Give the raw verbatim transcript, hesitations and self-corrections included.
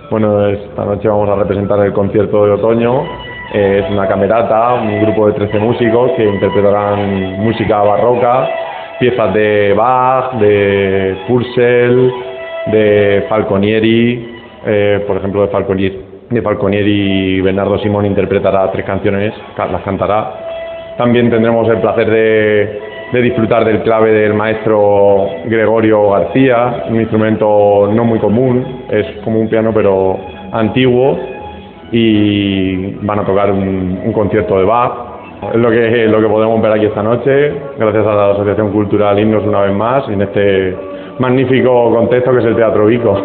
Bueno, esta noche vamos a representar el concierto de otoño. Eh, es una camerata, un grupo de trece músicos que interpretarán música barroca, piezas de Bach, de Purcell, de Falconieri, eh, por ejemplo de Falconieri, de Falconieri Bernardo Simón interpretará tres canciones, las cantará. También tendremos el placer de, de disfrutar del clave del maestro Gregorio García, un instrumento no muy común, es como un piano pero antiguo, y van a tocar un, un concierto de Bach. Es lo que, lo que podemos ver aquí esta noche, gracias a la Asociación Cultural Himnos una vez más, en este magnífico contexto que es el Teatro Vico.